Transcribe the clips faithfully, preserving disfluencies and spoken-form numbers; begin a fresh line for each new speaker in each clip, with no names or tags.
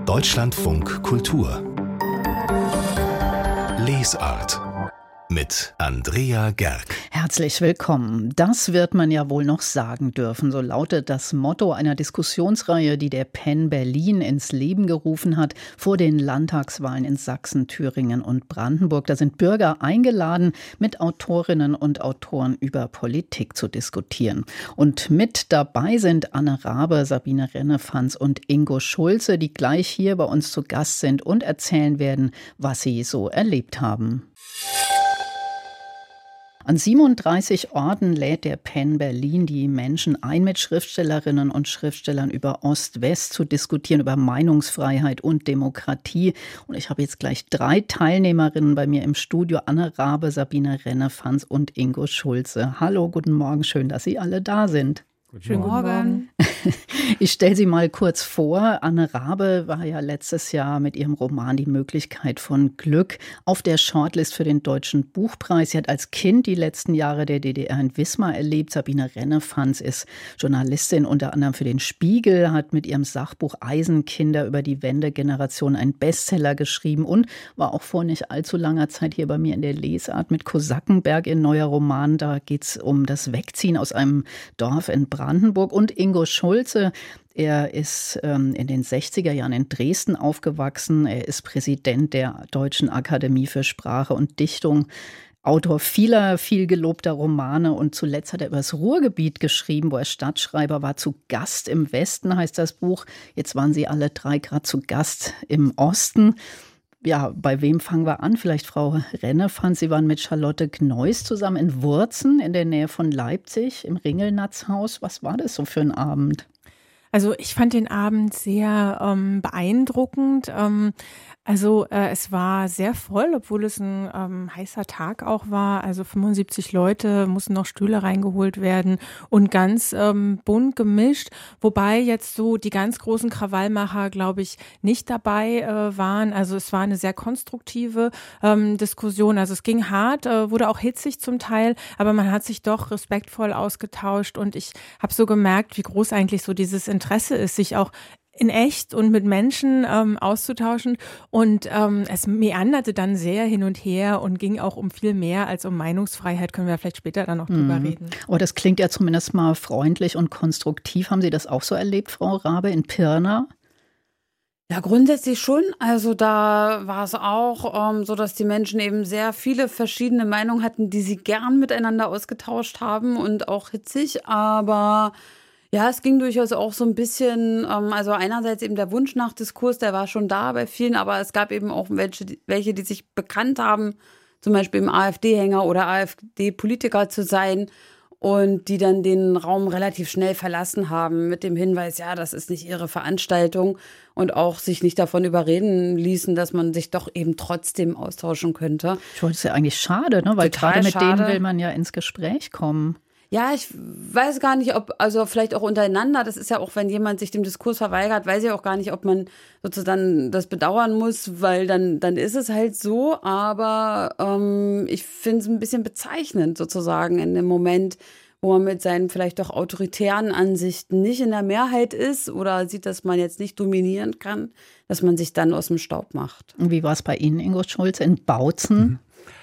Deutschlandfunk Kultur Lesart mit Andrea Gerg.
Herzlich willkommen. Das wird man ja wohl noch sagen dürfen. So lautet das Motto einer Diskussionsreihe, die der Penn Berlin ins Leben gerufen hat vor den Landtagswahlen in Sachsen, Thüringen und Brandenburg. Da sind Bürger eingeladen, mit Autorinnen und Autoren über Politik zu diskutieren. Und mit dabei sind Anne Rabe, Sabine Rennefanz und Ingo Schulze, die gleich hier bei uns zu Gast sind und erzählen werden, was sie so erlebt haben. An siebenunddreißig Orten lädt der Penn Berlin die Menschen ein, mit Schriftstellerinnen und Schriftstellern über Ost-West zu diskutieren, über Meinungsfreiheit und Demokratie. Und ich habe jetzt gleich drei Teilnehmerinnen bei mir im Studio: Anne Rabe, Sabine Rennefanz und Ingo Schulze. Hallo, guten Morgen, schön, dass Sie alle da sind.
Guten Morgen.
Ich stelle Sie mal kurz vor. Anne Rabe war ja letztes Jahr mit ihrem Roman Die Möglichkeit von Glück auf der Shortlist für den Deutschen Buchpreis. Sie hat als Kind die letzten Jahre der D D R in Wismar erlebt. Sabine Rennefanz ist Journalistin unter anderem für den Spiegel, hat mit ihrem Sachbuch Eisenkinder über die Wendegeneration einen Bestseller geschrieben und war auch vor nicht allzu langer Zeit hier bei mir in der Lesart mit Kosakenberg, in neuer Roman. Da geht es um das Wegziehen aus einem Dorf in Brandenburg. Und Ingo Schulze, er ist ähm, in den sechziger Jahren in Dresden aufgewachsen. Er ist Präsident der Deutschen Akademie für Sprache und Dichtung, Autor vieler, viel gelobter Romane, und zuletzt hat er über das Ruhrgebiet geschrieben, wo er Stadtschreiber war. Zu Gast im Westen heißt das Buch. Jetzt waren Sie alle drei gerade zu Gast im Osten. Ja, bei wem fangen wir an? Vielleicht Frau Rennefanz. Sie waren mit Charlotte Gneuss zusammen in Wurzen in der Nähe von Leipzig im Ringelnatzhaus. Was war das so für ein Abend?
Also ich fand den Abend sehr ähm, beeindruckend. Ähm, also äh, es war sehr voll, obwohl es ein ähm, heißer Tag auch war. Also fünfundsiebzig Leute, mussten noch Stühle reingeholt werden und ganz ähm, bunt gemischt. Wobei jetzt so die ganz großen Krawallmacher, glaube ich, nicht dabei äh, waren. Also es war eine sehr konstruktive ähm, Diskussion. Also es ging hart, äh, wurde auch hitzig zum Teil, aber man hat sich doch respektvoll ausgetauscht. Und ich habe so gemerkt, wie groß eigentlich so dieses Interesse ist, sich auch in echt und mit Menschen ähm, auszutauschen. Und ähm, es meanderte dann sehr hin und her und ging auch um viel mehr als um Meinungsfreiheit. Können wir vielleicht später dann noch drüber
mhm.
reden.
Aber das klingt ja zumindest mal freundlich und konstruktiv. Haben Sie das auch so erlebt, Frau Rabe, in Pirna?
Ja, grundsätzlich schon. Also da war es auch ähm, so, dass die Menschen eben sehr viele verschiedene Meinungen hatten, die sie gern miteinander ausgetauscht haben und auch hitzig. Aber ja, es ging durchaus auch so ein bisschen, ähm, also einerseits eben der Wunsch nach Diskurs, der war schon da bei vielen, aber es gab eben auch welche, die, welche, die sich bekannt haben, zum Beispiel im AfD-Hänger oder AfD-Politiker zu sein und die dann den Raum relativ schnell verlassen haben mit dem Hinweis, ja, das ist nicht ihre Veranstaltung, und auch sich nicht davon überreden ließen, dass man sich doch eben trotzdem austauschen könnte.
Ich wollte es ja eigentlich schade, ne? Weil
Total
gerade mit
schade.
denen will man ja ins Gespräch kommen.
Ja, ich weiß gar nicht, ob, also vielleicht auch untereinander, das ist ja auch, wenn jemand sich dem Diskurs verweigert, weiß ich auch gar nicht, ob man sozusagen das bedauern muss, weil dann, dann ist es halt so, aber ähm, ich finde es ein bisschen bezeichnend sozusagen in dem Moment, wo man mit seinen vielleicht doch autoritären Ansichten nicht in der Mehrheit ist oder sieht, dass man jetzt nicht dominieren kann, dass man sich dann aus dem Staub macht.
Und wie war es bei Ihnen, Ingo Schulze, in Bautzen?
Mhm.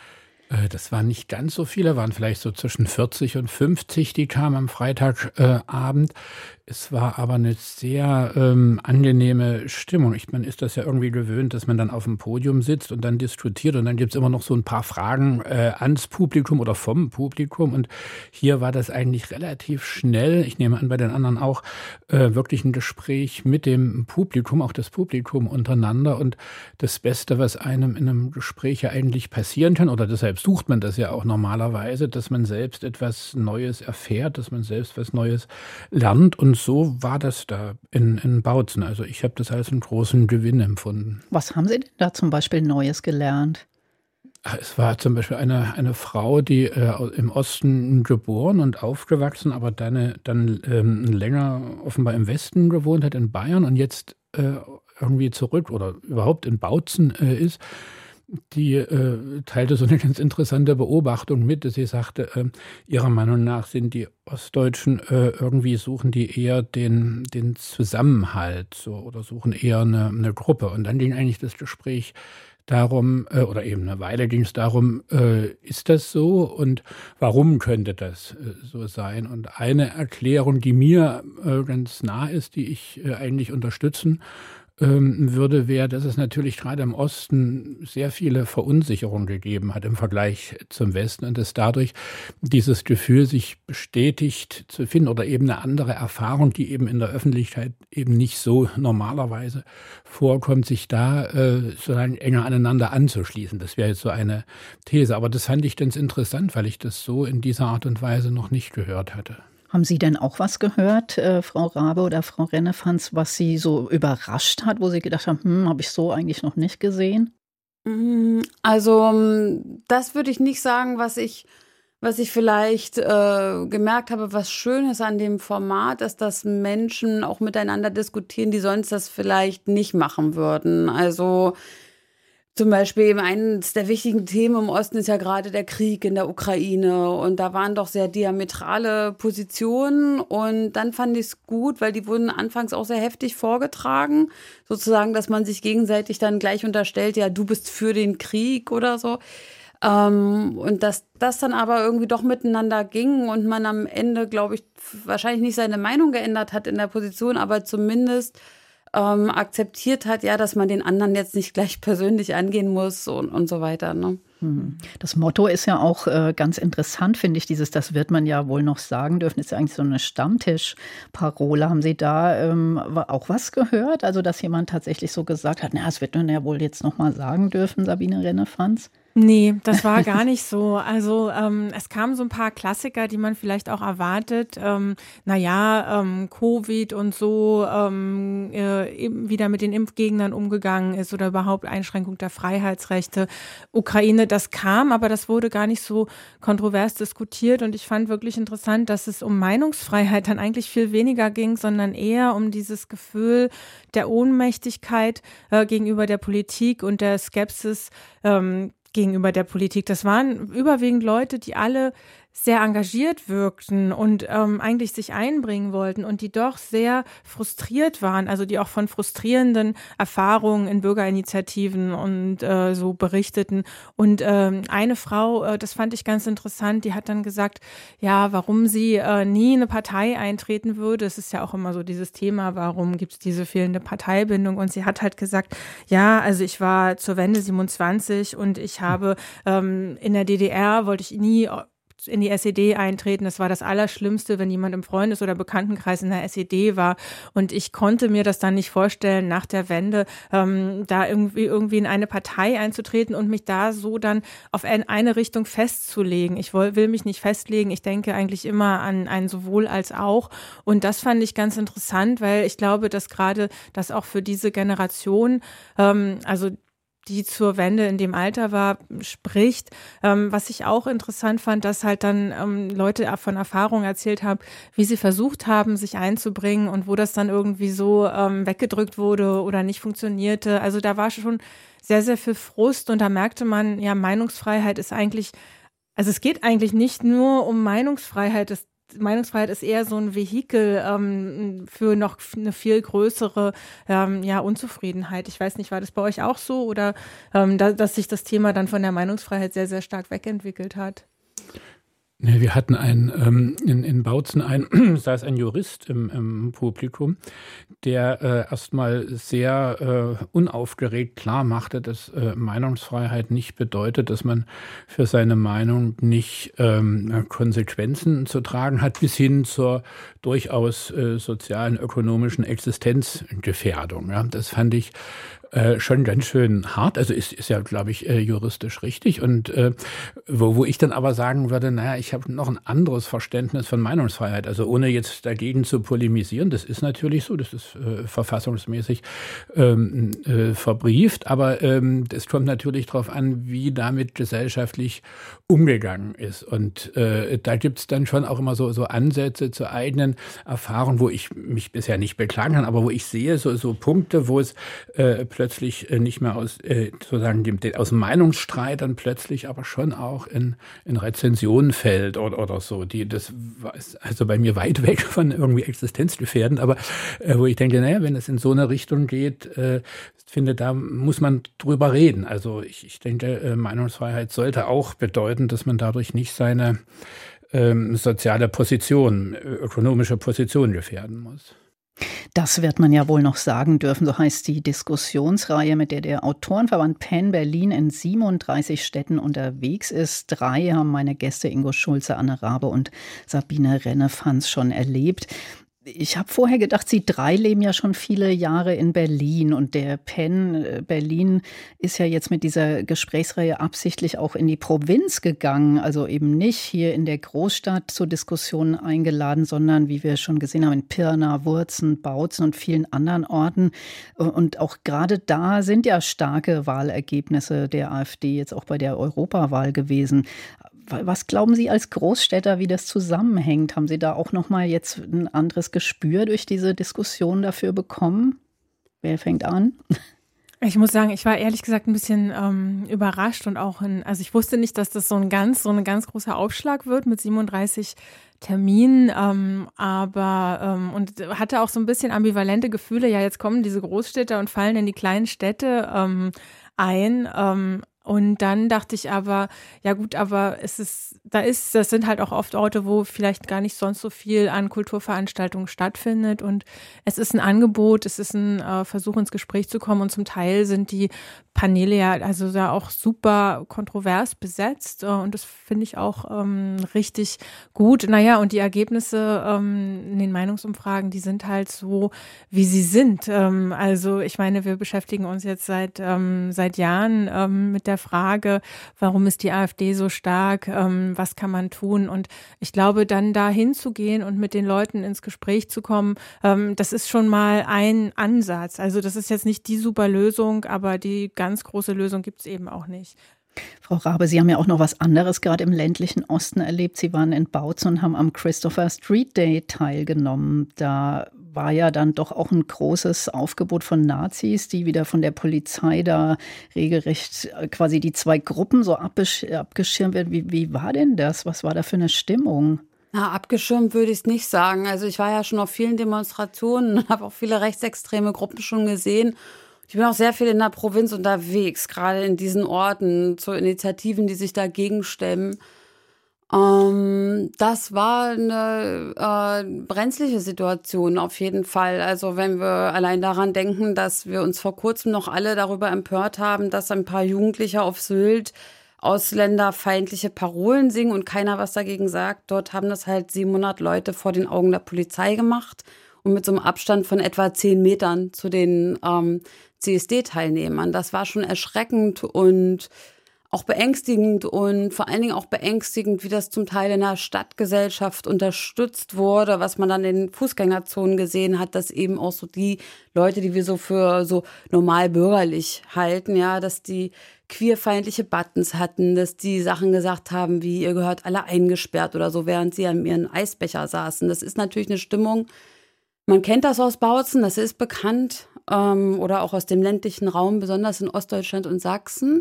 Das waren nicht ganz so viele, waren vielleicht so zwischen vierzig und fünfzig, die kamen am Freitagabend. Äh, es war aber eine sehr ähm, angenehme Stimmung. Ich, man ist das ja irgendwie gewöhnt, dass man dann auf dem Podium sitzt und dann diskutiert und dann gibt es immer noch so ein paar Fragen äh, ans Publikum oder vom Publikum. Und hier war das eigentlich relativ schnell, ich nehme an bei den anderen auch, äh, wirklich ein Gespräch mit dem Publikum, auch das Publikum untereinander. Und das Beste, was einem in einem Gespräch ja eigentlich passieren kann, oder deshalb sucht man das ja auch normalerweise, dass man selbst etwas Neues erfährt, dass man selbst was Neues lernt. Und so war das da in, in Bautzen. Also ich habe das als einen großen Gewinn empfunden.
Was haben Sie denn da zum Beispiel Neues gelernt?
Es war zum Beispiel eine, eine Frau, die äh, im Osten geboren und aufgewachsen, aber dann, dann ähm, länger offenbar im Westen gewohnt hat, in Bayern, und jetzt äh, irgendwie zurück oder überhaupt in Bautzen äh, ist. die äh, teilte so eine ganz interessante Beobachtung mit. Sie sagte, äh, ihrer Meinung nach sind die Ostdeutschen äh, irgendwie suchen die eher den, den Zusammenhalt so, oder suchen eher eine, eine Gruppe. Und dann ging eigentlich das Gespräch darum, äh, oder eben eine Weile ging es darum, äh, ist das so und warum könnte das äh, so sein? Und eine Erklärung, die mir äh, ganz nah ist, die ich äh, eigentlich unterstützen würde, wäre, dass es natürlich gerade im Osten sehr viele Verunsicherungen gegeben hat im Vergleich zum Westen und dass dadurch dieses Gefühl, sich bestätigt zu finden oder eben eine andere Erfahrung, die eben in der Öffentlichkeit eben nicht so normalerweise vorkommt, sich da äh, sozusagen enger aneinander anzuschließen. Das wäre jetzt so eine These. Aber das fand ich ganz interessant, weil ich das so in dieser Art und Weise noch nicht gehört hatte.
Haben Sie denn auch was gehört, äh, Frau Rabe oder Frau Rennefanz, was Sie so überrascht hat, wo Sie gedacht haben, hm, habe ich so eigentlich noch nicht gesehen?
Also das würde ich nicht sagen, was ich, was ich vielleicht äh, gemerkt habe, was schön ist an dem Format, ist, dass Menschen auch miteinander diskutieren, die sonst das vielleicht nicht machen würden. Also zum Beispiel eben eines der wichtigen Themen im Osten ist ja gerade der Krieg in der Ukraine und da waren doch sehr diametrale Positionen und dann fand ich es gut, weil die wurden anfangs auch sehr heftig vorgetragen, sozusagen, dass man sich gegenseitig dann gleich unterstellt, ja, du bist für den Krieg oder so. Ähm, und dass das dann aber irgendwie doch miteinander ging und man am Ende, glaube ich, wahrscheinlich nicht seine Meinung geändert hat in der Position, aber zumindest Ähm, akzeptiert hat, ja, dass man den anderen jetzt nicht gleich persönlich angehen muss und, und so weiter. Ne?
Das Motto ist ja auch äh, ganz interessant, finde ich, dieses, das wird man ja wohl noch sagen dürfen, ist ja eigentlich so eine Stammtischparole. Haben Sie da ähm, auch was gehört? Also, dass jemand tatsächlich so gesagt hat, na, das wird man ja wohl jetzt noch mal sagen dürfen, Sabine Rennefanz?
Nee, das war gar nicht so. Also ähm, es kamen so ein paar Klassiker, die man vielleicht auch erwartet. Ähm, naja, ähm, Covid und so, ähm, äh, eben wieder mit den Impfgegnern umgegangen ist oder überhaupt Einschränkung der Freiheitsrechte. Ukraine, das kam, aber das wurde gar nicht so kontrovers diskutiert. Und ich fand wirklich interessant, dass es um Meinungsfreiheit dann eigentlich viel weniger ging, sondern eher um dieses Gefühl der Ohnmächtigkeit äh, gegenüber der Politik und der Skepsis ähm, gegenüber der Politik. Das waren überwiegend Leute, die alle sehr engagiert wirkten und ähm, eigentlich sich einbringen wollten und die doch sehr frustriert waren, also die auch von frustrierenden Erfahrungen in Bürgerinitiativen und äh, so berichteten. Und ähm, eine Frau, äh, das fand ich ganz interessant, die hat dann gesagt, ja, warum sie äh, nie in eine Partei eintreten würde. Es ist ja auch immer so dieses Thema, warum gibt es diese fehlende Parteibindung? Und sie hat halt gesagt, ja, also ich war zur Wende siebenundzwanzig und ich habe ähm, in der D D R wollte ich nie in die S E D eintreten. Das war das Allerschlimmste, wenn jemand im Freundes- oder Bekanntenkreis in der S E D war. Und ich konnte mir das dann nicht vorstellen, nach der Wende ähm, da irgendwie, irgendwie in eine Partei einzutreten und mich da so dann auf eine Richtung festzulegen. Ich will, will mich nicht festlegen. Ich denke eigentlich immer an ein sowohl als auch. Und das fand ich ganz interessant, weil ich glaube, dass gerade das auch für diese Generation, ähm, also die zur Wende in dem Alter war, spricht. Ähm, was ich auch interessant fand, dass halt dann ähm, Leute von Erfahrung erzählt haben, wie sie versucht haben, sich einzubringen und wo das dann irgendwie so ähm, weggedrückt wurde oder nicht funktionierte. Also da war schon sehr, sehr viel Frust und da merkte man, ja, Meinungsfreiheit ist eigentlich, also es geht eigentlich nicht nur um Meinungsfreiheit, es Meinungsfreiheit ist eher so ein Vehikel ähm, für noch eine viel größere ähm, ja, Unzufriedenheit. Ich weiß nicht, war das bei euch auch so oder ähm, da, dass sich das Thema dann von der Meinungsfreiheit sehr, sehr stark wegentwickelt hat?
Nee, wir hatten einen, ähm, in, in Bautzen ein, saß ein Jurist im, im Publikum, der äh, erstmal sehr äh, unaufgeregt klar machte, dass äh, Meinungsfreiheit nicht bedeutet, dass man für seine Meinung nicht ähm, Konsequenzen zu tragen hat, bis hin zur durchaus äh, sozialen, ökonomischen Existenzgefährdung. Ja. Das fand ich Äh, schon ganz schön hart, also ist, ist ja, glaube ich, äh, juristisch richtig und äh, wo, wo ich dann aber sagen würde, naja, ich habe noch ein anderes Verständnis von Meinungsfreiheit, also ohne jetzt dagegen zu polemisieren, das ist natürlich so, das ist äh, verfassungsmäßig ähm, äh, verbrieft, aber ähm, es kommt natürlich darauf an, wie damit gesellschaftlich umgegangen ist und äh, da gibt es dann schon auch immer so, so Ansätze zur eigenen Erfahrung, wo ich mich bisher nicht beklagen kann, aber wo ich sehe, so, so Punkte, wo es äh, plötzlich äh, nicht mehr aus äh, sozusagen dem, aus dem Meinungsstreit dann plötzlich aber schon auch in, in Rezensionen fällt oder, oder so. Die, das ist also bei mir weit weg von irgendwie existenzgefährdend, aber äh, wo ich denke, naja, wenn es in so eine Richtung geht, äh, finde, da muss man drüber reden. Also ich, ich denke, äh, Meinungsfreiheit sollte auch bedeuten, dass man dadurch nicht seine ähm, soziale Position, ökonomische Position gefährden muss.
Das wird man ja wohl noch sagen dürfen, so heißt die Diskussionsreihe, mit der der Autorenverband PEN Berlin in siebenunddreißig Städten unterwegs ist. Drei haben meine Gäste Ingo Schulze, Anne Rabe und Sabine Rennefanz schon erlebt. Ich habe vorher gedacht, Sie drei leben ja schon viele Jahre in Berlin und der PEN Berlin ist ja jetzt mit dieser Gesprächsreihe absichtlich auch in die Provinz gegangen, also eben nicht hier in der Großstadt zur Diskussion eingeladen, sondern wie wir schon gesehen haben in Pirna, Wurzen, Bautzen und vielen anderen Orten. Und auch gerade da sind ja starke Wahlergebnisse der AfD jetzt auch bei der Europawahl gewesen. Was glauben Sie als Großstädter, wie das zusammenhängt? Haben Sie da auch noch mal jetzt ein anderes Gespür durch diese Diskussion dafür bekommen? Wer fängt an?
Ich muss sagen, ich war ehrlich gesagt ein bisschen ähm, überrascht und auch, in, also ich wusste nicht, dass das so ein ganz, so ein ganz großer Aufschlag wird mit siebenunddreißig Terminen, ähm, aber ähm, und hatte auch so ein bisschen ambivalente Gefühle. Ja, jetzt kommen diese Großstädter und fallen in die kleinen Städte ähm, ein. Ähm, Und dann dachte ich aber, ja gut, aber es ist, da ist, das sind halt auch oft Orte, wo vielleicht gar nicht sonst so viel an Kulturveranstaltungen stattfindet. Und es ist ein Angebot, es ist ein äh, Versuch, ins Gespräch zu kommen. Und zum Teil sind die Paneele ja also da auch super kontrovers besetzt. Äh, und das finde ich auch ähm, richtig gut. Naja, und die Ergebnisse ähm, in den Meinungsumfragen, die sind halt so, wie sie sind. Ähm, also ich meine, wir beschäftigen uns jetzt seit, ähm, seit Jahren ähm, mit der Frage, warum ist die AfD so stark, ähm, was kann man tun? Und ich glaube, dann da hinzugehen und mit den Leuten ins Gespräch zu kommen, ähm, das ist schon mal ein Ansatz. Also das ist jetzt nicht die super Lösung, aber die ganz große Lösung gibt es eben auch nicht.
Frau Rabe, Sie haben ja auch noch was anderes gerade im ländlichen Osten erlebt. Sie waren in Bautzen und haben am Christopher Street Day teilgenommen. Da war ja dann doch auch ein großes Aufgebot von Nazis, die wieder von der Polizei da regelrecht quasi die zwei Gruppen so abgeschirmt werden. Wie, wie war denn das? Was war da für eine Stimmung?
Na, abgeschirmt würde ich es nicht sagen. Also ich war ja schon auf vielen Demonstrationen und habe auch viele rechtsextreme Gruppen schon gesehen. Ich bin auch sehr viel in der Provinz unterwegs, gerade in diesen Orten, zu Initiativen, die sich dagegen stemmen. Ähm, das war eine äh, brenzliche Situation auf jeden Fall. Also wenn wir allein daran denken, dass wir uns vor kurzem noch alle darüber empört haben, dass ein paar Jugendliche auf Sylt ausländerfeindliche Parolen singen und keiner was dagegen sagt. Dort haben das halt siebenhundert Leute vor den Augen der Polizei gemacht und mit so einem Abstand von etwa zehn Metern zu den ähm, C S D-Teilnehmern. Das war schon erschreckend und auch beängstigend und vor allen Dingen auch beängstigend, wie das zum Teil in der Stadtgesellschaft unterstützt wurde, was man dann in den Fußgängerzonen gesehen hat, dass eben auch so die Leute, die wir so für so normal bürgerlich halten, ja, dass die queerfeindliche Buttons hatten, dass die Sachen gesagt haben, wie ihr gehört alle eingesperrt oder so, während sie an ihren Eisbecher saßen. Das ist natürlich eine Stimmung, man kennt das aus Bautzen, das ist bekannt, ähm, oder auch aus dem ländlichen Raum, besonders in Ostdeutschland und Sachsen.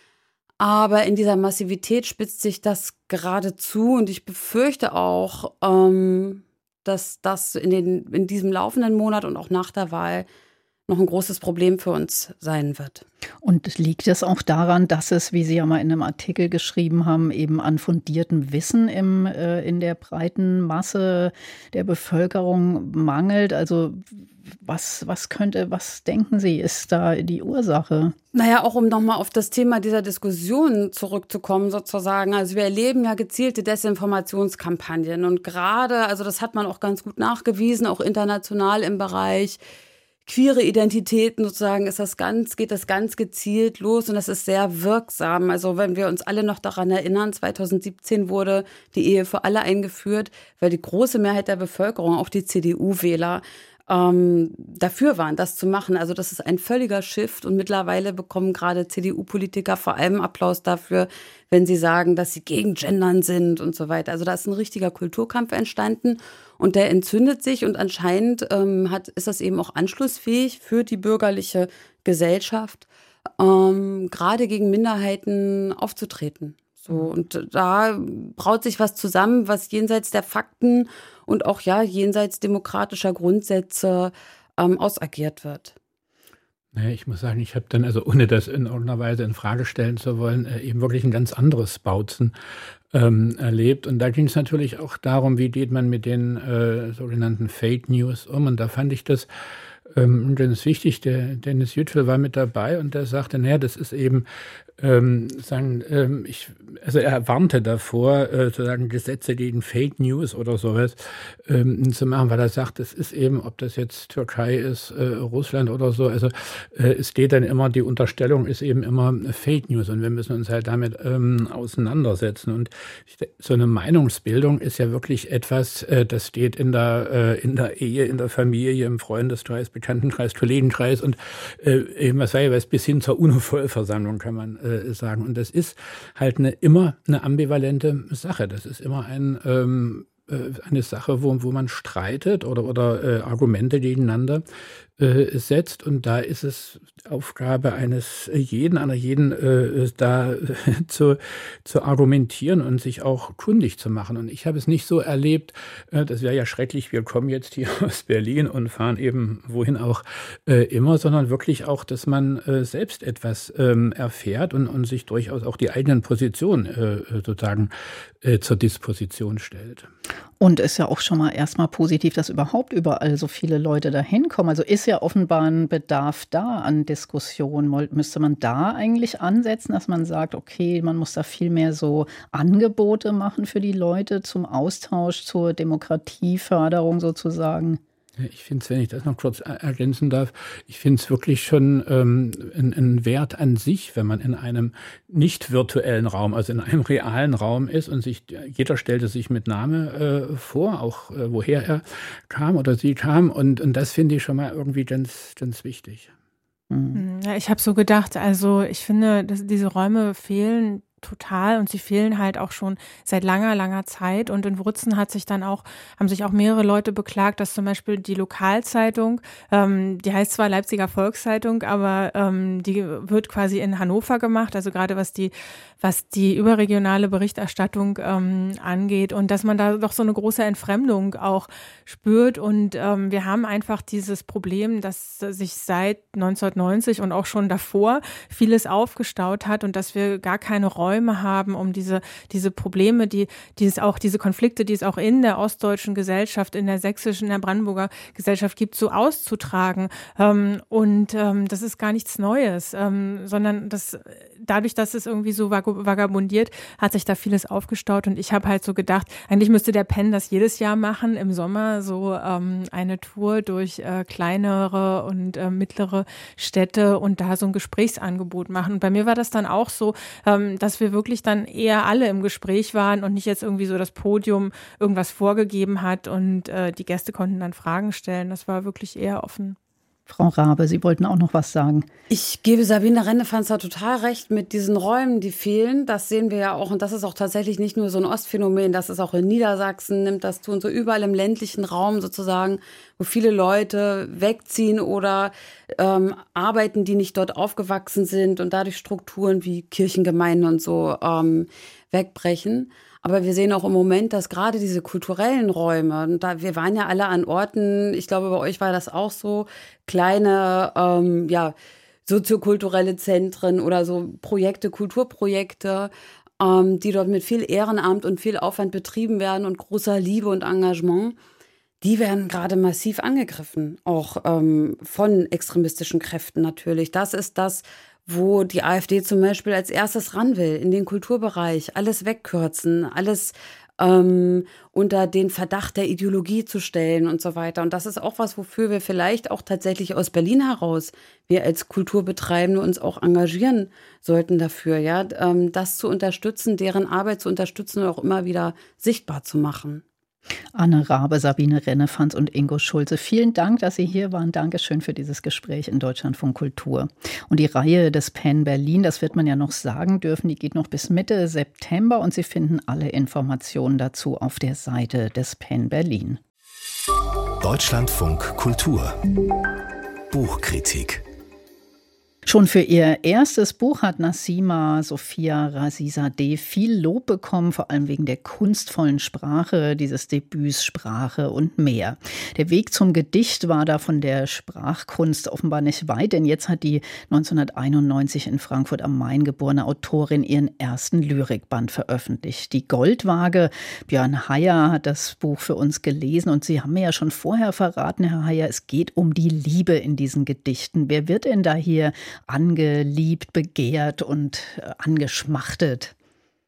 Aber in dieser Massivität spitzt sich das gerade zu und ich befürchte auch, ähm, dass das in, den, in diesem laufenden Monat und auch nach der Wahl noch ein großes Problem für uns sein wird.
Und liegt es auch daran, dass es, wie Sie ja mal in einem Artikel geschrieben haben, eben an fundiertem Wissen im, äh, in der breiten Masse der Bevölkerung mangelt? Also was, was könnte, was denken Sie, ist da die Ursache?
Naja, auch um nochmal auf das Thema dieser Diskussion zurückzukommen sozusagen. Also wir erleben ja gezielte Desinformationskampagnen und gerade, also das hat man auch ganz gut nachgewiesen, auch international im Bereich queere Identitäten sozusagen ist das ganz, geht das ganz gezielt los und das ist sehr wirksam. Also wenn wir uns alle noch daran erinnern, zweitausendsiebzehn wurde die Ehe für alle eingeführt, weil die große Mehrheit der Bevölkerung, auch die C D U-Wähler, ähm, dafür waren, das zu machen. Also das ist ein völliger Shift und mittlerweile bekommen gerade C D U-Politiker vor allem Applaus dafür, wenn sie sagen, dass sie gegen Gendern sind und so weiter. Also da ist ein richtiger Kulturkampf entstanden Und der entzündet sich und anscheinend ähm, hat, ist das eben auch anschlussfähig für die bürgerliche Gesellschaft, ähm, gerade gegen Minderheiten aufzutreten. So, und da braut sich was zusammen, was jenseits der Fakten und auch ja jenseits demokratischer Grundsätze ähm, ausagiert wird.
Naja, ich muss sagen, ich habe dann, also ohne das in irgendeiner Weise in Frage stellen zu wollen, äh, eben wirklich ein ganz anderes Bautzen ähm, erlebt. Und da ging es natürlich auch darum, wie geht man mit den äh, sogenannten Fake News um. Und da fand ich das ähm, ganz wichtig. Der Dennis Yücel war mit dabei und der sagte, naja, das ist eben Ähm, sagen, ähm, ich, also er warnte davor, äh, sozusagen Gesetze gegen Fake News oder sowas ähm, zu machen, weil er sagt, es ist eben, ob das jetzt Türkei ist, äh, Russland oder so, also äh, es geht dann immer, die Unterstellung ist eben immer Fake News und wir müssen uns halt damit ähm, auseinandersetzen. Und ich, so eine Meinungsbildung ist ja wirklich etwas, äh, das steht in der, äh, in der Ehe, in der Familie, im Freundeskreis, Bekanntenkreis, Kollegenkreis und äh, eben, was war ja was, bis hin zur UNO-Vollversammlung kann man sagen. Und das ist halt eine, immer eine ambivalente Sache. Das ist immer ein, ähm, eine Sache, wo, wo man streitet oder, oder äh, Argumente gegeneinander äh, setzt. Und da ist es Aufgabe eines jeden, einer jeden, äh, da äh, zu, zu argumentieren und sich auch kundig zu machen. Und ich habe es nicht so erlebt, äh, das wäre ja schrecklich, wir kommen jetzt hier aus Berlin und fahren eben wohin auch äh, immer, sondern wirklich auch, dass man äh, selbst etwas ähm, erfährt und, und sich durchaus auch die eigenen Positionen äh, sozusagen äh, zur Disposition stellt.
Und ist ja auch schon mal erstmal positiv, dass überhaupt überall so viele Leute dahin kommen. Also ist ja offenbar ein Bedarf da an Diskussion. Müsste man da eigentlich ansetzen, dass man sagt, okay, man muss da viel mehr so Angebote machen für die Leute zum Austausch, zur Demokratieförderung sozusagen?
Ich finde es, wenn ich das noch kurz ergänzen darf, ich finde es wirklich schon ähm, ein, ein Wert an sich, wenn man in einem nicht virtuellen Raum, also in einem realen Raum ist und sich, jeder stellte sich mit Name äh, vor, auch äh, woher er kam oder sie kam und, und das finde ich schon mal irgendwie ganz, ganz wichtig.
Mhm. Ja, ich habe so gedacht, also ich finde, dass diese Räume fehlen total und sie fehlen halt auch schon seit langer, langer Zeit und in Wrutzen hat sich dann auch, haben sich auch mehrere Leute beklagt, dass zum Beispiel die Lokalzeitung, ähm, die heißt zwar Leipziger Volkszeitung, aber ähm, die wird quasi in Hannover gemacht, also gerade was die, was die überregionale Berichterstattung ähm, angeht und dass man da doch so eine große Entfremdung auch spürt und ähm, wir haben einfach dieses Problem, dass sich seit neunzehnhundertneunzig und auch schon davor vieles aufgestaut hat und dass wir gar keine Räume haben, um diese, diese Probleme, die, die es auch, diese Konflikte, die es auch in der ostdeutschen Gesellschaft, in der sächsischen, in der Brandenburger Gesellschaft gibt, so auszutragen. Ähm, und ähm, das ist gar nichts Neues, ähm, sondern das, dadurch, dass es irgendwie so vagabundiert, hat sich da vieles aufgestaut. Und ich habe halt so gedacht, eigentlich müsste der Penn das jedes Jahr machen, im Sommer so ähm, eine Tour durch äh, kleinere und äh, mittlere Städte und da so ein Gesprächsangebot machen. Und bei mir war das dann auch so, ähm, dass wir wirklich dann eher alle im Gespräch waren und nicht jetzt irgendwie so das Podium irgendwas vorgegeben hat und äh, die Gäste konnten dann Fragen stellen. Das war wirklich eher offen.
Frau Rabe, Sie wollten auch noch was sagen.
Ich gebe Sabine Rennefanz da total recht mit diesen Räumen, die fehlen. Das sehen wir ja auch und das ist auch tatsächlich nicht nur so ein Ostphänomen, das ist auch in Niedersachsen, nimmt das zu und so überall im ländlichen Raum sozusagen, wo viele Leute wegziehen oder ähm, arbeiten, die nicht dort aufgewachsen sind und dadurch Strukturen wie Kirchengemeinden und so ähm, wegbrechen. Aber wir sehen auch im Moment, dass gerade diese kulturellen Räume, und da, wir waren ja alle an Orten, ich glaube, bei euch war das auch so, kleine, ähm, ja, soziokulturelle Zentren oder so Projekte, Kulturprojekte, ähm, die dort mit viel Ehrenamt und viel Aufwand betrieben werden und großer Liebe und Engagement, die werden gerade massiv angegriffen, auch ähm, von extremistischen Kräften natürlich. Das ist das, wo die AfD zum Beispiel als erstes ran will, in den Kulturbereich, alles wegkürzen, alles ähm, unter den Verdacht der Ideologie zu stellen und so weiter. Und das ist auch was, wofür wir vielleicht auch tatsächlich aus Berlin heraus, wir als Kulturbetreibende uns auch engagieren sollten dafür, ja, ähm, das zu unterstützen, deren Arbeit zu unterstützen und auch immer wieder sichtbar zu machen.
Anne Rabe, Sabine Rennefanz und Ingo Schulze, vielen Dank, dass Sie hier waren. Dankeschön für dieses Gespräch in Deutschlandfunk Kultur. Und die Reihe des Penn Berlin, das wird man ja noch sagen dürfen, die geht noch bis Mitte September und Sie finden alle Informationen dazu auf der Seite des Penn Berlin.
Deutschlandfunk Kultur Buchkritik.
Schon für ihr erstes Buch hat Nassima Sophia Razizadeh viel Lob bekommen, vor allem wegen der kunstvollen Sprache dieses Debüts Sprache und mehr. Der Weg zum Gedicht war da von der Sprachkunst offenbar nicht weit, denn jetzt hat die neunzehnhunderteinundneunzig in Frankfurt am Main geborene Autorin ihren ersten Lyrikband veröffentlicht. Die Goldwaage. Björn Heyer hat das Buch für uns gelesen und Sie haben mir ja schon vorher verraten, Herr Heyer, es geht um die Liebe in diesen Gedichten. Wer wird denn da hier angeliebt, begehrt und angeschmachtet?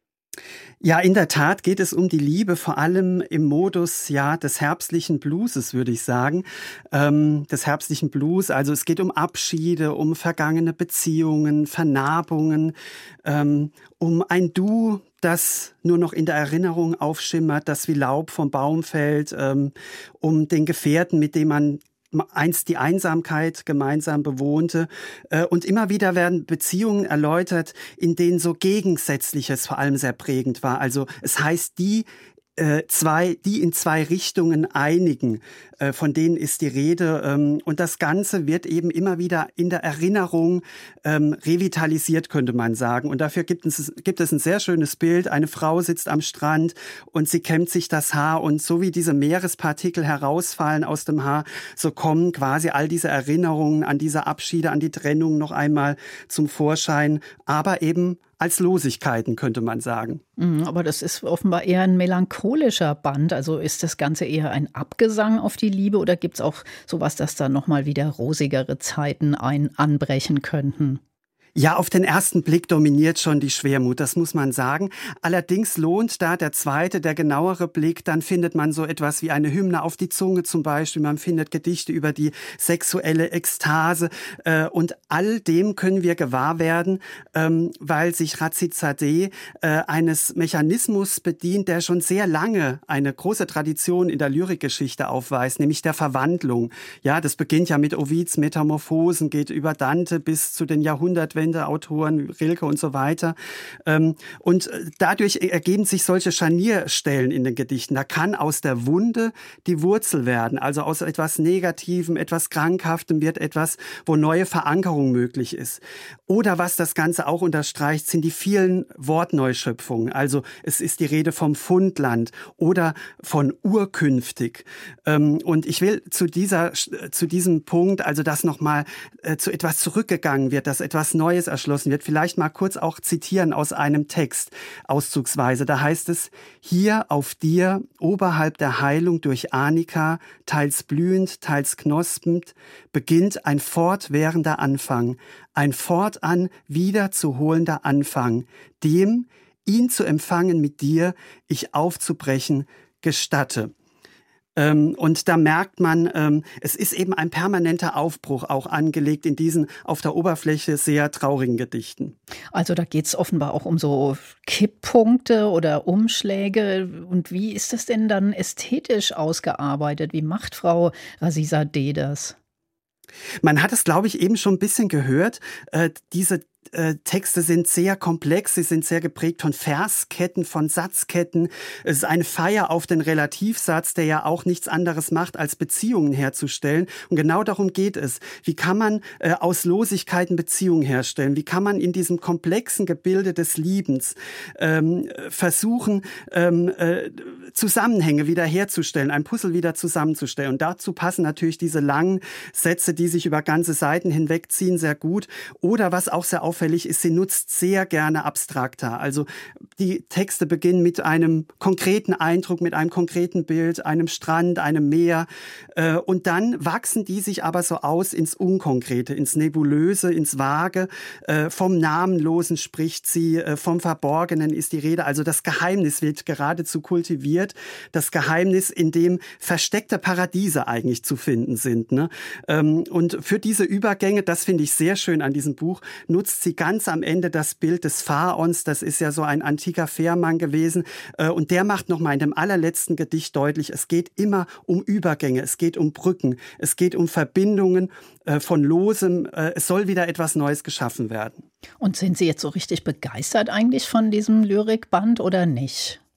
Ja, in der Tat geht es um die Liebe, vor allem im Modus ja des herbstlichen Blueses, würde ich sagen. Ähm, des herbstlichen Blues, also es geht um Abschiede, um vergangene Beziehungen, Vernarbungen, ähm, um ein Du, das nur noch in der Erinnerung aufschimmert, das wie Laub vom Baum fällt, ähm, um den Gefährten, mit dem man einst die Einsamkeit gemeinsam bewohnte. Und immer wieder werden Beziehungen erläutert, in denen so Gegensätzliches vor allem sehr prägend war. Also es heißt, die zwei, die in zwei Richtungen einigen, von denen ist die Rede. Und das Ganze wird eben immer wieder in der Erinnerung revitalisiert, könnte man sagen. Und dafür gibt es, gibt es ein sehr schönes Bild. Eine Frau sitzt am Strand und sie kämmt sich das Haar. Und so wie diese Meerespartikel herausfallen aus dem Haar, so kommen quasi all diese Erinnerungen an diese Abschiede, an die Trennung noch einmal zum Vorschein. Aber eben als Losigkeiten, könnte man sagen.
Aber das ist offenbar eher ein melancholischer Band. Also ist das Ganze eher ein Abgesang auf die Liebe oder gibt es auch sowas, dass da nochmal wieder rosigere Zeiten ein anbrechen könnten?
Ja, auf den ersten Blick dominiert schon die Schwermut, das muss man sagen. Allerdings lohnt da der zweite, der genauere Blick. Dann findet man so etwas wie eine Hymne auf die Zunge zum Beispiel. Man findet Gedichte über die sexuelle Ekstase. Und all dem können wir gewahr werden, weil sich Razizadeh eines Mechanismus bedient, der schon sehr lange eine große Tradition in der Lyrikgeschichte aufweist, nämlich der Verwandlung. Ja, das beginnt ja mit Ovids Metamorphosen, geht über Dante bis zu den Jahrhundertwenden. Autoren, Rilke und so weiter. Und dadurch ergeben sich solche Scharnierstellen in den Gedichten. Da kann aus der Wunde die Wurzel werden. Also aus etwas Negativem, etwas Krankhaftem wird etwas, wo neue Verankerung möglich ist. Oder was das Ganze auch unterstreicht, sind die vielen Wortneuschöpfungen. Also es ist die Rede vom Fundland oder von urkünftig. Und ich will zu dieser, zu diesem Punkt, also dass nochmal zu etwas zurückgegangen wird, dass etwas Neues erschlossen wird, vielleicht mal kurz auch zitieren aus einem Text, auszugsweise. Da heißt es, hier auf dir, oberhalb der Heilung durch Arnika, teils blühend, teils knospend, beginnt ein fortwährender Anfang, ein fortan wiederzuholender Anfang, dem, ihn zu empfangen mit dir, ich aufzubrechen, gestatte. Und da merkt man, es ist eben ein permanenter Aufbruch auch angelegt in diesen auf der Oberfläche sehr traurigen Gedichten.
Also da geht es offenbar auch um so Kipppunkte oder Umschläge. Und wie ist das denn dann ästhetisch ausgearbeitet? Wie macht Frau Razizadeh das?
Man hat es, glaube ich, eben schon ein bisschen gehört. Äh, diese äh, Texte sind sehr komplex, sie sind sehr geprägt von Versketten, von Satzketten. Es ist eine Feier auf den Relativsatz, der ja auch nichts anderes macht, als Beziehungen herzustellen. Und genau darum geht es. Wie kann man äh, aus Losigkeiten Beziehungen herstellen? Wie kann man in diesem komplexen Gebilde des Liebens ähm, versuchen, ähm, äh, Zusammenhänge wiederherzustellen, ein Puzzle wieder zusammenzustellen? Und dazu passen natürlich diese langen Sätze, die sich über ganze Seiten hinwegziehen, sehr gut. Oder was auch sehr auffällig ist, sie nutzt sehr gerne abstrakter. Also die Texte beginnen mit einem konkreten Eindruck, mit einem konkreten Bild, einem Strand, einem Meer. Und dann wachsen die sich aber so aus ins Unkonkrete, ins Nebulöse, ins Vage. Vom Namenlosen spricht sie, vom Verborgenen ist die Rede. Also das Geheimnis wird geradezu kultiviert. Das Geheimnis, in dem versteckte Paradiese eigentlich zu finden sind. Ne? Und für diese Übergänge, das finde ich sehr schön an diesem Buch, nutzt sie ganz am Ende das Bild des Pharaons. Das ist ja so ein antiker Fährmann gewesen. Und der macht nochmal in dem allerletzten Gedicht deutlich, es geht immer um Übergänge, es geht um Brücken, es geht um Verbindungen von Losem. Es soll wieder etwas Neues geschaffen werden.
Und sind Sie jetzt so richtig begeistert eigentlich von diesem Lyrikband oder nicht?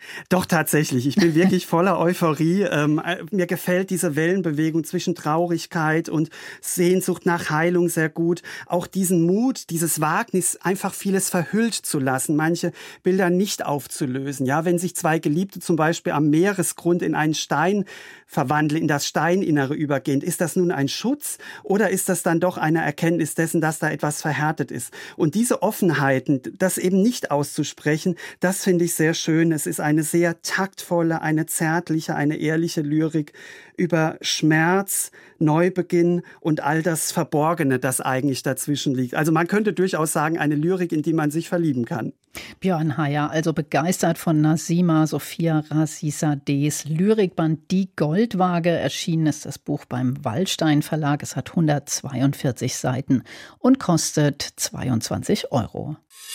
Doch, tatsächlich. Ich bin wirklich voller Euphorie. Ähm, mir gefällt diese Wellenbewegung zwischen Traurigkeit und Sehnsucht nach Heilung sehr gut. Auch diesen Mut, dieses Wagnis, einfach vieles verhüllt zu lassen, manche Bilder nicht aufzulösen. Ja, wenn sich zwei Geliebte zum Beispiel am Meeresgrund in einen Stein verwandeln, in das Steininnere übergehen, ist das nun ein Schutz oder ist das dann doch eine Erkenntnis dessen, dass da etwas verhärtet ist? Und diese Offenheiten, das eben nicht auszusprechen, das finde ich sehr schön. Es ist ein eine sehr taktvolle, eine zärtliche, eine ehrliche Lyrik über Schmerz, Neubeginn und all das Verborgene, das eigentlich dazwischen liegt. Also man könnte durchaus sagen, eine Lyrik, in die man sich verlieben kann.
Björn Heyer, also begeistert von Nazima Sophia Razisadehs Lyrikband Die Goldwaage. Erschienen ist das Buch beim Wallstein Verlag. Es hat hundertzweiundvierzig Seiten und kostet zweiundzwanzig Euro.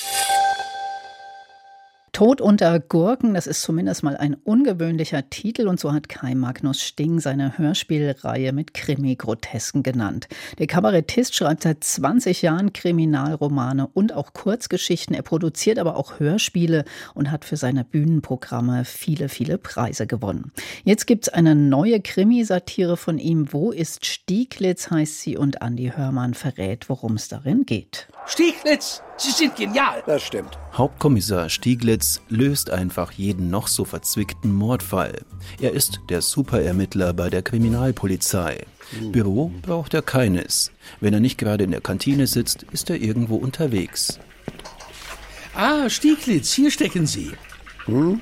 Tod unter Gurken, das ist zumindest mal ein ungewöhnlicher Titel und so hat Kai Magnus Sting seine Hörspielreihe mit Krimi-Grotesken genannt. Der Kabarettist schreibt seit zwanzig Jahren Kriminalromane und auch Kurzgeschichten. Er produziert aber auch Hörspiele und hat für seine Bühnenprogramme viele, viele Preise gewonnen. Jetzt gibt's eine neue Krimisatire von ihm. Wo ist Stieglitz, heißt sie, und Andi Hörmann verrät, worum es darin geht.
Stieglitz, Sie sind genial.
Das stimmt.
Hauptkommissar Stieglitz löst einfach jeden noch so verzwickten Mordfall. Er ist der Superermittler bei der Kriminalpolizei. Hm. Büro braucht er keines. Wenn er nicht gerade in der Kantine sitzt, ist er irgendwo unterwegs.
Ah, Stieglitz, hier stecken Sie.
Hm?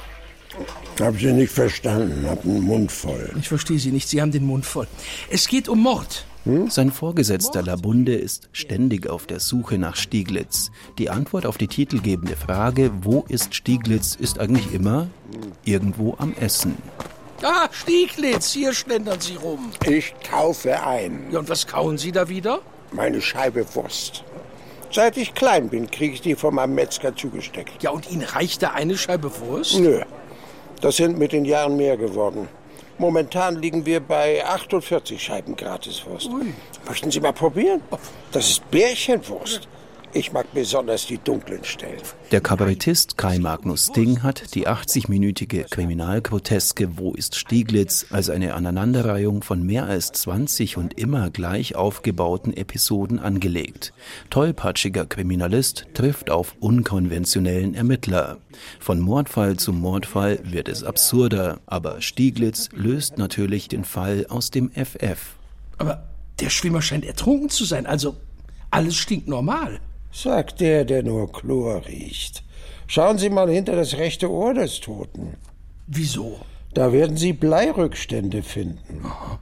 Hab Sie nicht verstanden, hab den Mund voll.
Ich verstehe Sie nicht, Sie haben den Mund voll. Es geht um Mord.
Hm? Sein Vorgesetzter Labunde ist ständig auf der Suche nach Stieglitz. Die Antwort auf die titelgebende Frage, wo ist Stieglitz, ist eigentlich immer irgendwo am Essen.
Ah, Stieglitz, hier schlendern Sie rum.
Ich kaufe ein.
Ja, und was kauen Sie da wieder?
Meine Scheibe Wurst. Seit ich klein bin, kriege ich die von meinem Metzger zugesteckt.
Ja, und Ihnen reicht da eine Scheibe Wurst?
Nö, das sind mit den Jahren mehr geworden. Momentan liegen wir bei achtundvierzig Scheiben Gratiswurst. Ui. Möchten Sie mal probieren? Das ist Bärchenwurst. Ich mag besonders die dunklen Stellen.
Der Kabarettist Kai Magnus Sting hat die achtzigminütige Kriminalgroteske Wo ist Stieglitz als eine Aneinanderreihung von mehr als zwanzig und immer gleich aufgebauten Episoden angelegt. Tollpatschiger Kriminalist trifft auf unkonventionellen Ermittler. Von Mordfall zu Mordfall wird es absurder, aber Stieglitz löst natürlich den Fall aus dem F F.
Aber der Schwimmer scheint ertrunken zu sein, also alles stinkt normal.
Sagt der, der nur Chlor riecht. Schauen Sie mal hinter das rechte Ohr des Toten.
Wieso?
Da werden Sie Bleirückstände finden.
Aha.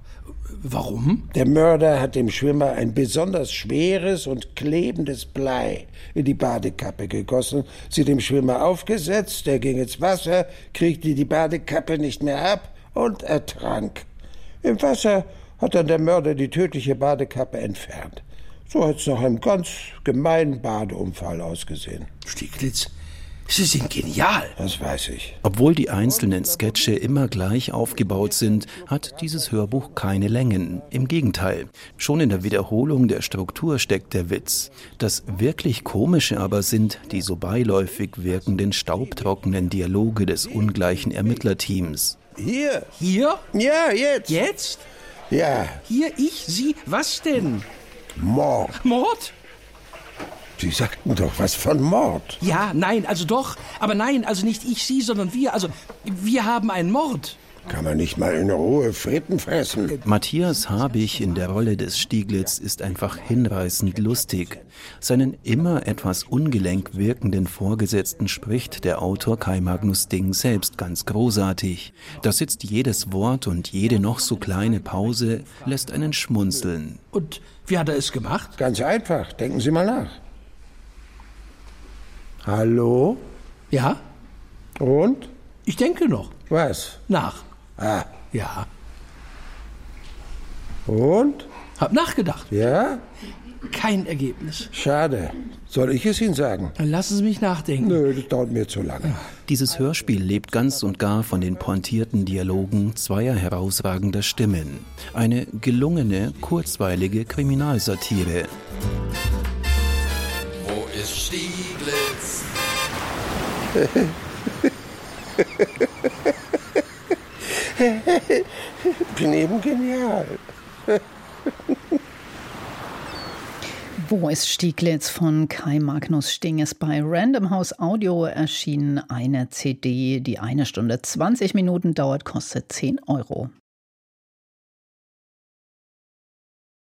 Warum?
Der Mörder hat dem Schwimmer ein besonders schweres und klebendes Blei in die Badekappe gegossen, sie dem Schwimmer aufgesetzt, er ging ins Wasser, kriegte die Badekappe nicht mehr ab und ertrank. Im Wasser hat dann der Mörder die tödliche Badekappe entfernt. So hat es nach einem ganz gemeinen Badeunfall ausgesehen.
Stieglitz, Sie sind genial.
Das weiß ich.
Obwohl die einzelnen Sketche immer gleich aufgebaut sind, hat dieses Hörbuch keine Längen. Im Gegenteil, schon in der Wiederholung der Struktur steckt der Witz. Das wirklich Komische aber sind die so beiläufig wirkenden staubtrockenen Dialoge des ungleichen Ermittlerteams.
Hier?
Hier?
Ja, jetzt.
Jetzt?
Ja.
Hier, ich, Sie, was denn?
Mord.
Mord?
Sie sagten doch was von Mord.
Ja, nein, also doch. Aber nein, also nicht ich, Sie, sondern wir. Also, wir haben einen Mord.
Kann man nicht mal in Ruhe Fritten fressen?
Matthias Habich in der Rolle des Stieglitz ist einfach hinreißend lustig. Seinen immer etwas ungelenk wirkenden Vorgesetzten spricht der Autor Kai Magnus Sting selbst ganz großartig. Da sitzt jedes Wort und jede noch so kleine Pause lässt einen schmunzeln.
Und wie hat er es gemacht?
Ganz einfach, denken Sie mal nach. Hallo?
Ja?
Und?
Ich denke noch.
Was?
Nach.
Ah.
Ja.
Und?
Hab nachgedacht.
Ja?
Kein Ergebnis.
Schade. Soll ich es Ihnen sagen?
Dann lassen Sie mich nachdenken.
Nö, das dauert mir zu lange.
Dieses Hörspiel lebt ganz und gar von den pointierten Dialogen zweier herausragender Stimmen. Eine gelungene, kurzweilige Kriminalsatire.
Wo ist Stieglitz?
Bin eben genial.
Wo ist Stieglitz von Kai Magnus Sting ist bei Random House Audio erschienen. Eine C D, die eine Stunde zwanzig Minuten dauert, kostet zehn Euro.